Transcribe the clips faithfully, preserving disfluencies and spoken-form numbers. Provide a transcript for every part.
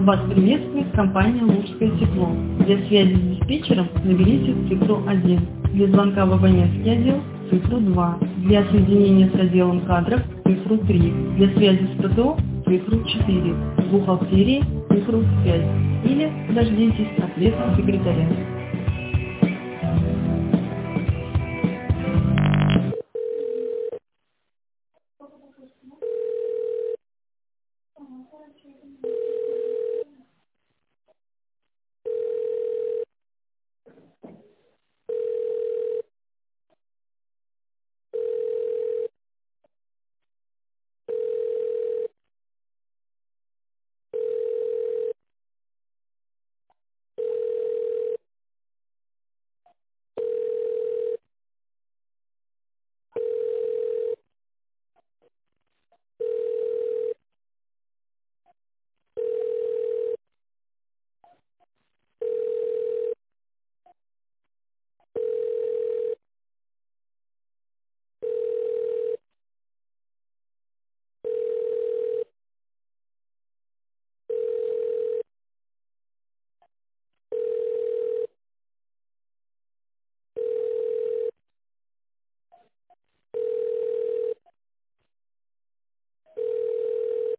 Вас приветствует компания «Лужское тепло». Для связи с диспетчером наберите цифру один. Для звонка в абонентский отдел – цифру два. Для соединения с отделом кадров – цифру три. Для связи с ПТО – цифру четыре. С бухгалтерией – цифру пять. Или дождитесь ответа секретаря.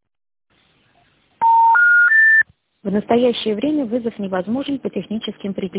В настоящее время вызов невозможен по техническим препятствиям.